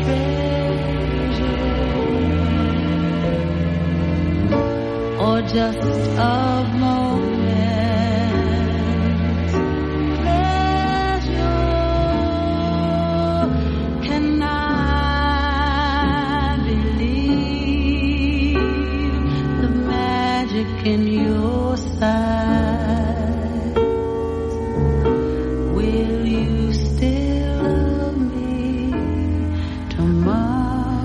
or just of moments. Pleasure, can I believe the magic in your sight? Will you still love me tomorrow?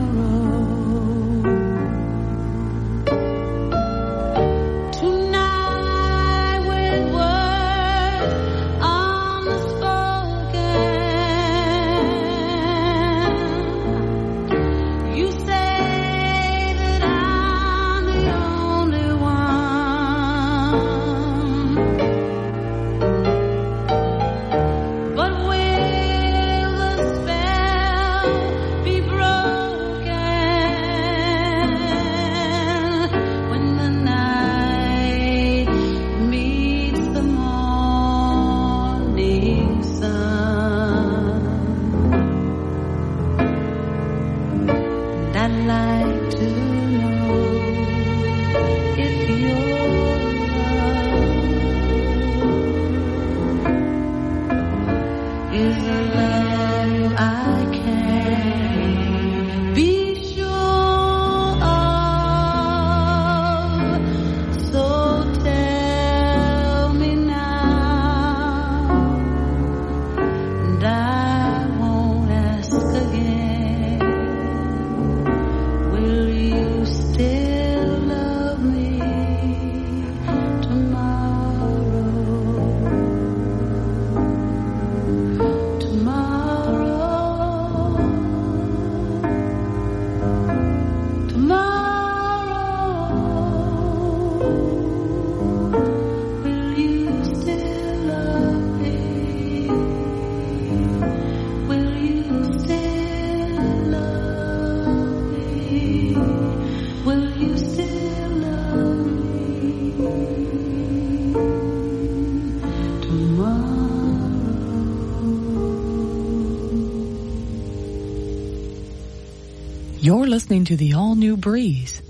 You're listening to the all-new Breeze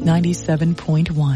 97.1.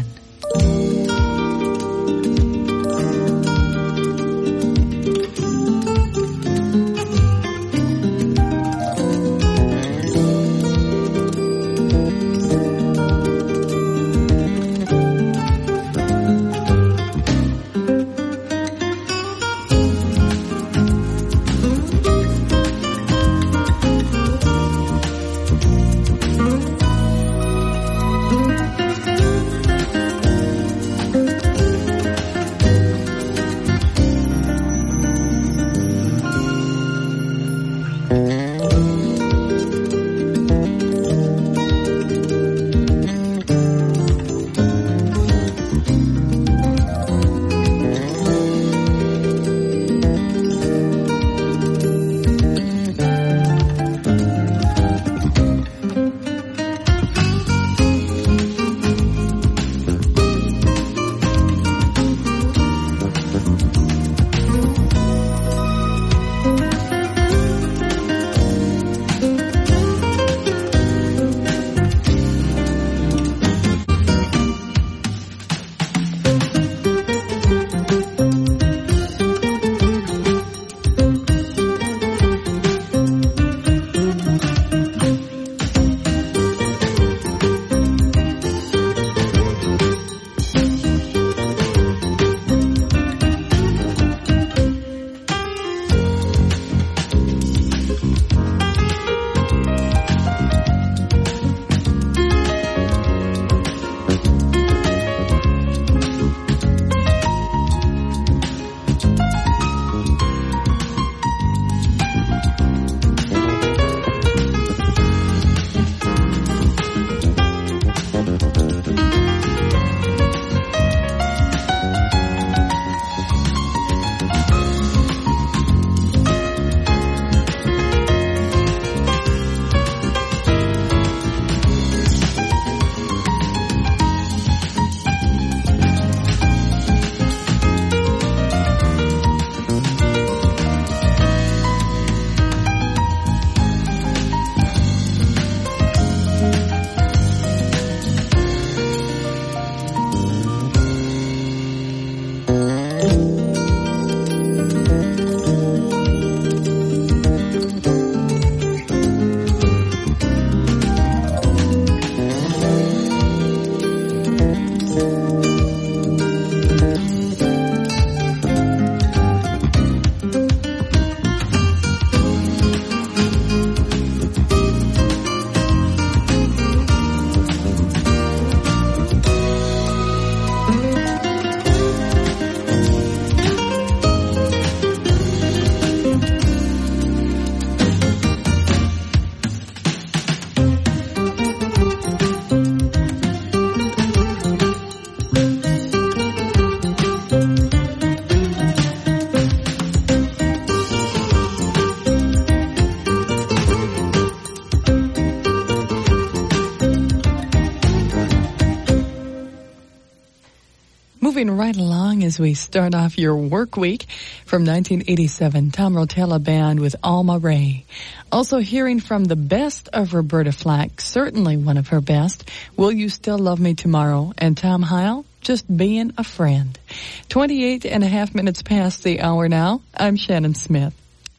moving right along as we start off your work week from 1987, Tom Rotella Band with Alma Ray. Also hearing from the best of Roberta Flack, certainly one of her best, Will You Still Love Me Tomorrow, and Tom Heil, Just Being a Friend. 28 and a half minutes past the hour now. I'm Shannon Smith.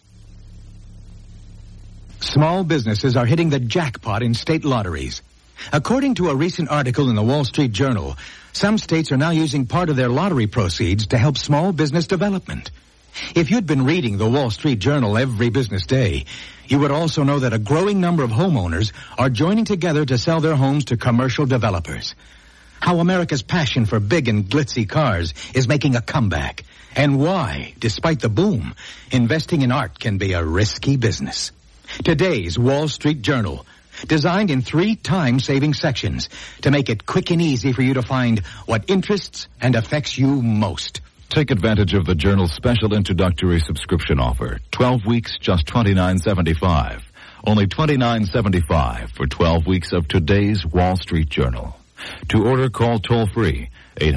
Small businesses are hitting the jackpot in state lotteries. According to a recent article in the Wall Street Journal, some states are now using part of their lottery proceeds to help small business development. If you'd been reading the Wall Street Journal every business day, you would also know that a growing number of homeowners are joining together to sell their homes to commercial developers. How America's passion for big and glitzy cars is making a comeback, and why, despite the boom, investing in art can be a risky business. Today's Wall Street Journal, designed in 3 time-saving sections to make it quick and easy for you to find what interests and affects you most. Take advantage of the Journal's special introductory subscription offer. 12 weeks, just $29.75. Only $29.75 for 12 weeks of today's Wall Street Journal. To order, call toll-free,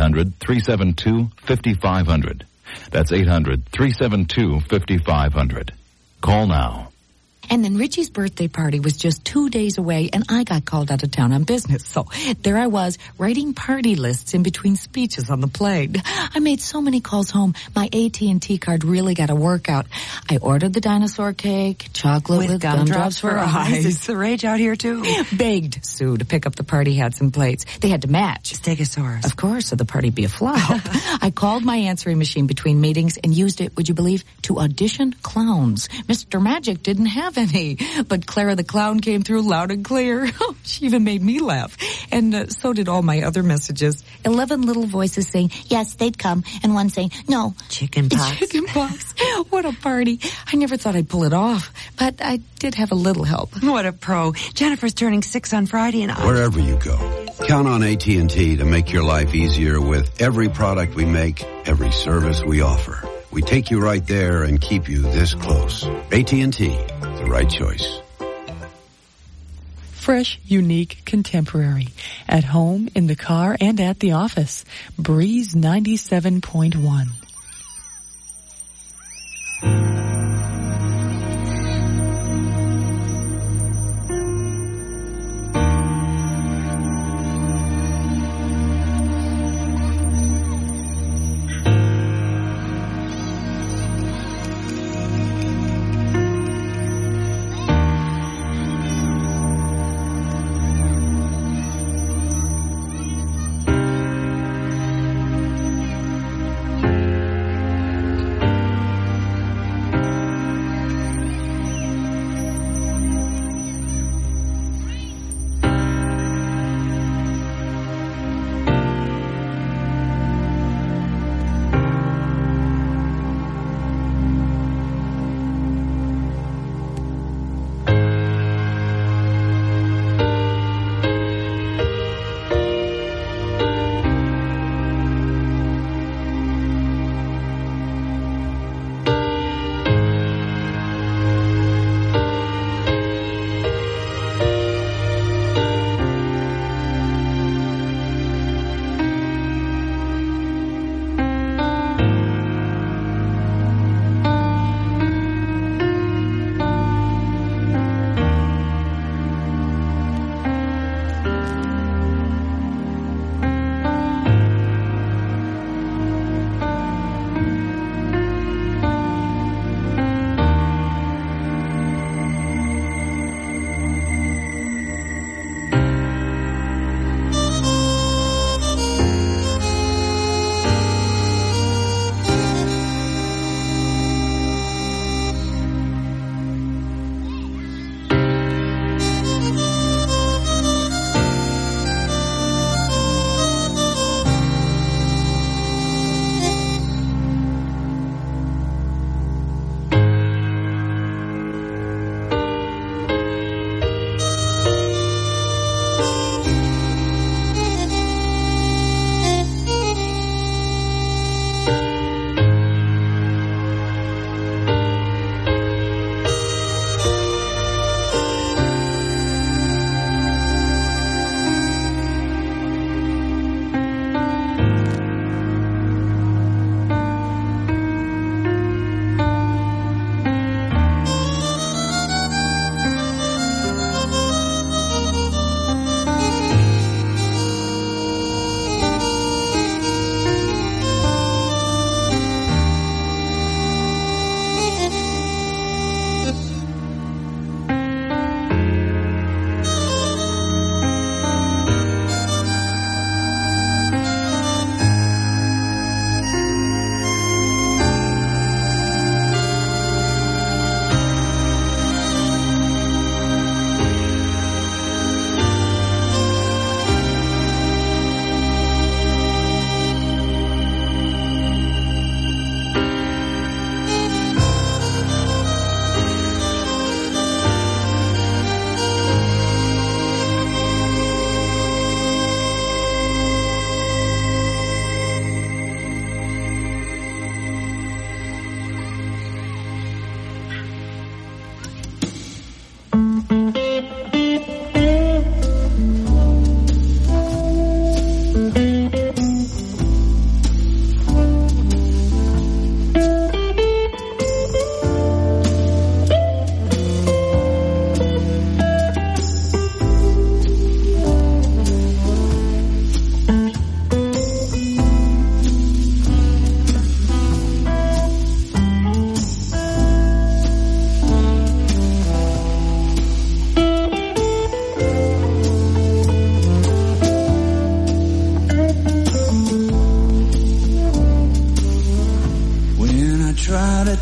800-372-5500. That's 800-372-5500. Call now. And then Richie's birthday party was just 2 days away, and I got called out of town on business. So there I was, writing party lists in between speeches on the plane. I made so many calls home, my AT&T card really got a workout. I ordered the dinosaur cake, chocolate with gumdrops for eyes. It's the rage out here, too. Begged Sue to pick up the party hats and plates. They had to match. Stegosaurus. Of course, so the party'd be a flop. I called my answering machine between meetings and used it, would you believe, to audition clowns. Mr. Magic didn't have any, but Clara the Clown came through loud and clear. She even made me laugh. And so did all my other messages. 11 little voices saying, yes, they'd come, and one saying, no. Chicken pox. Chicken pox. What a party. I never thought I'd pull it off, but I did have a little help. What a pro. Jennifer's turning 6 on Friday, and Wherever you go, count on AT&T to make your life easier with every product we make, every service we offer. We take you right there and keep you this close. AT&T, the right choice. Fresh, unique, contemporary. At home, in the car, and at the office. Breeze 97.1.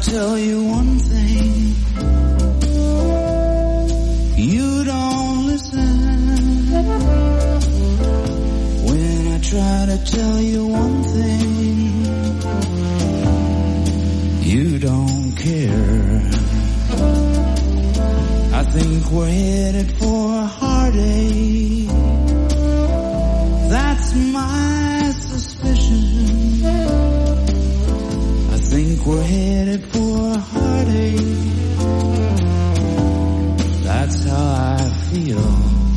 tell you one thing, you don't listen. When I try to tell you one thing, you don't care. I think we're headed for a heartache. That's my suspicion. I think we're headed for a heartache. That's how I feel.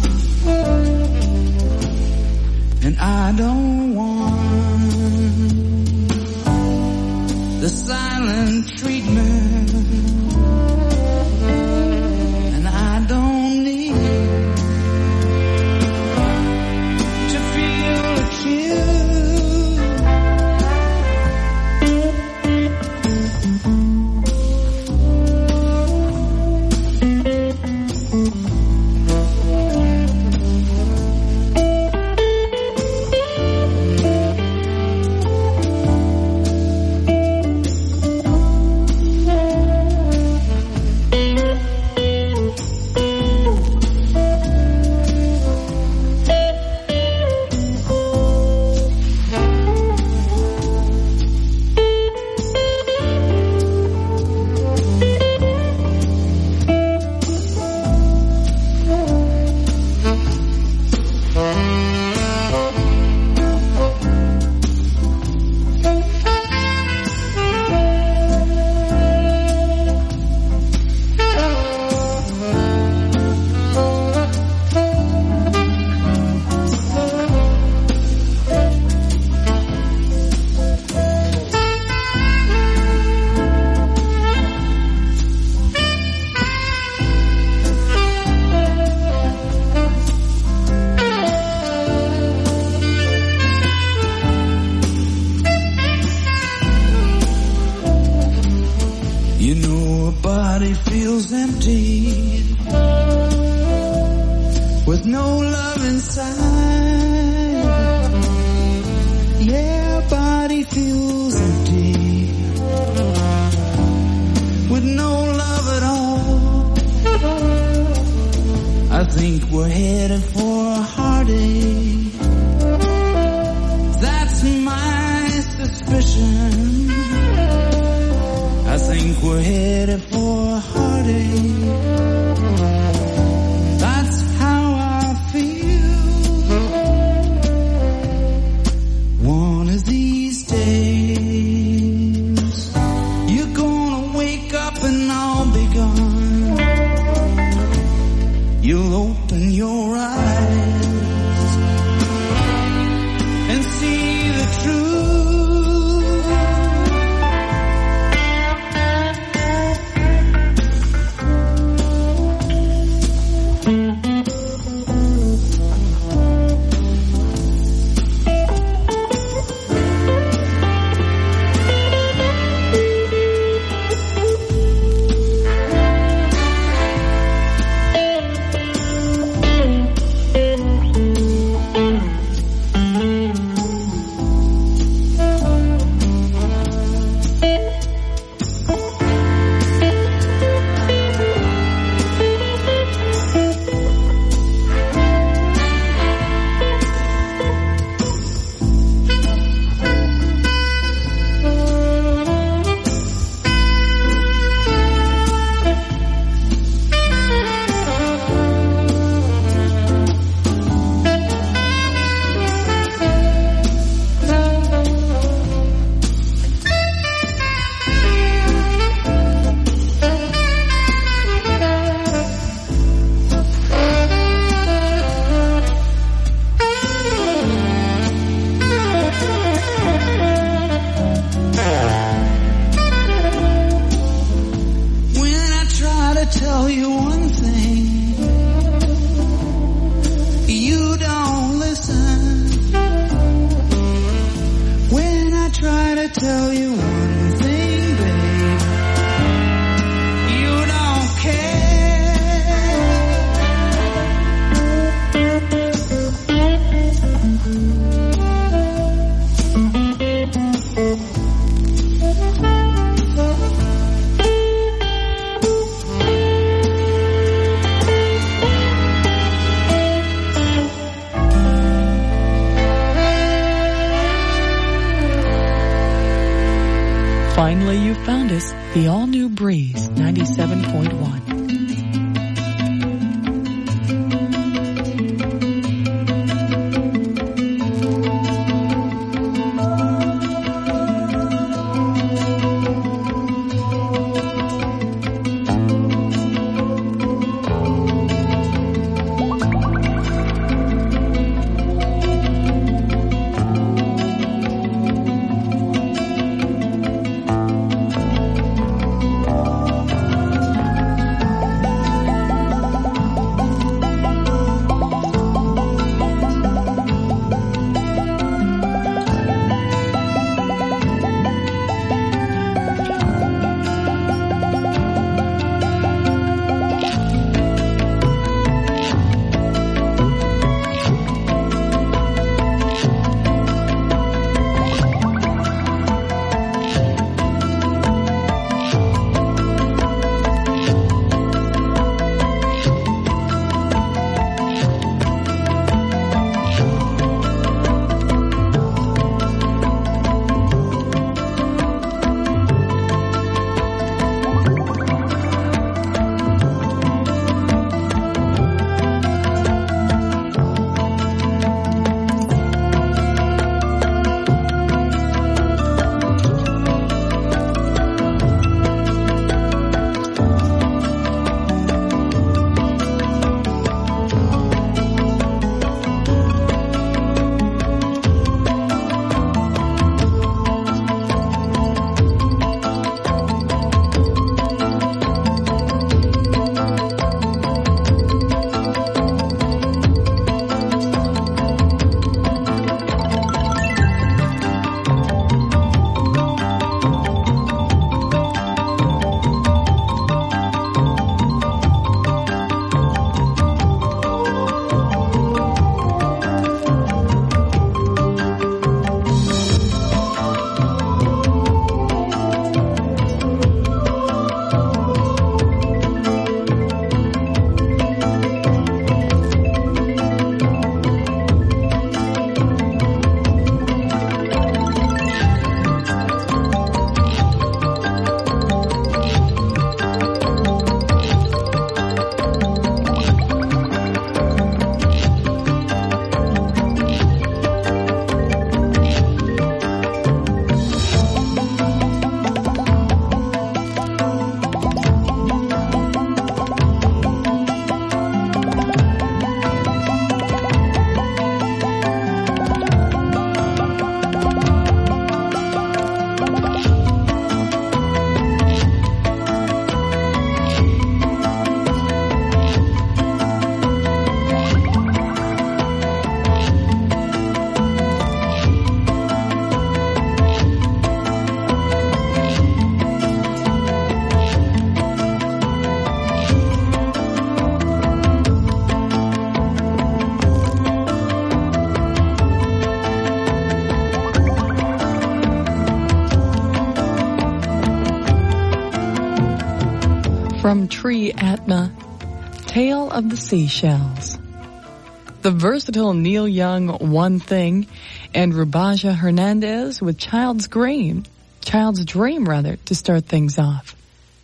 And I don't want the silent treatment. And I don't need to feel accused. Finally, you found us, the all-new Breeze 97.1. From Tree Atma, Tale of the Seashells. The versatile Neil Young, One Thing, and Rubaja Hernandez with Child's Dream, to start things off.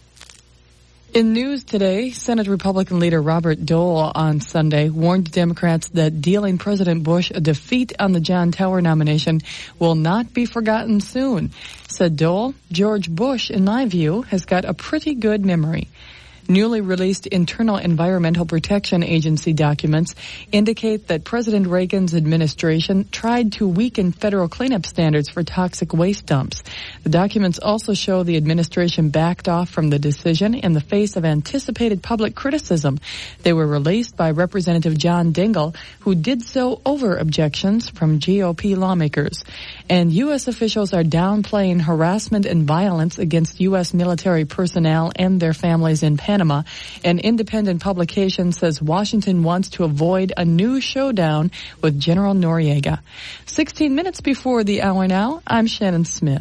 In news today, Senate Republican leader Robert Dole on Sunday warned Democrats that dealing President Bush a defeat on the John Tower nomination will not be forgotten soon. Said Dole, George Bush, in my view, has got a pretty good memory. Newly released Internal Environmental Protection Agency documents indicate that President Reagan's administration tried to weaken federal cleanup standards for toxic waste dumps. The documents also show the administration backed off from the decision in the face of anticipated public criticism. They were released by Representative John Dingell, who did so over objections from GOP lawmakers. And U.S. officials are downplaying harassment and violence against U.S. military personnel and their families in Panama. An independent publication says Washington wants to avoid a new showdown with General Noriega. 16 minutes before the hour now, I'm Shannon Smith.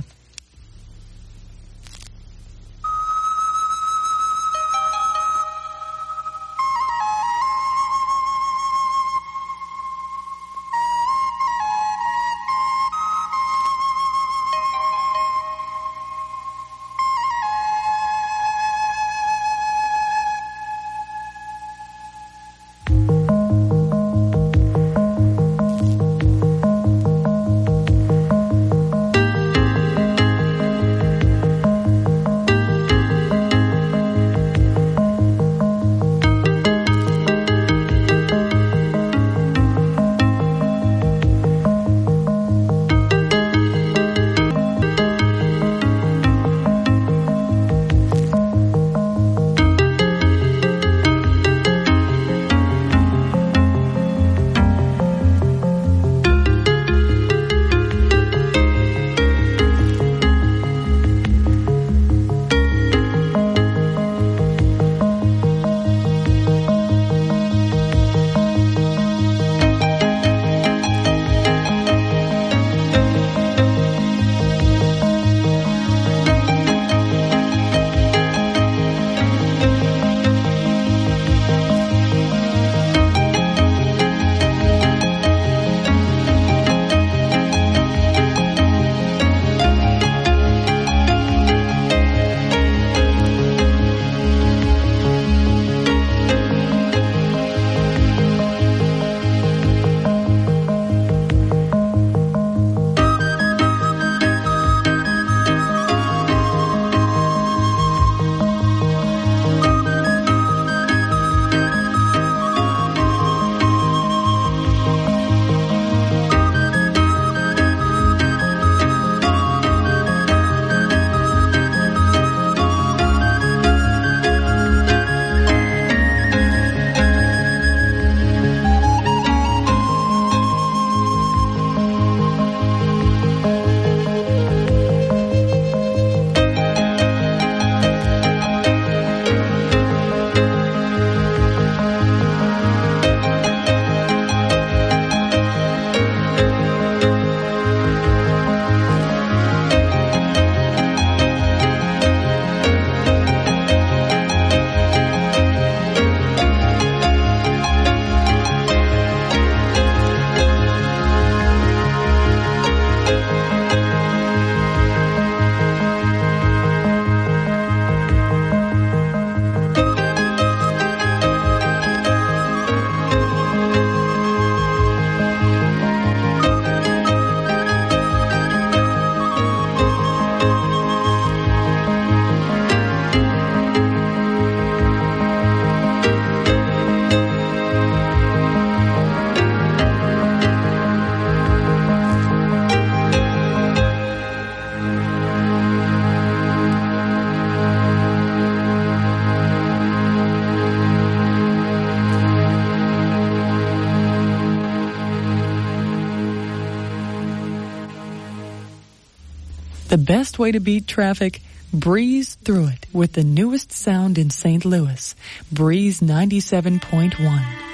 The best way to beat traffic? Breeze through it with the newest sound in St. Louis. Breeze 97.1.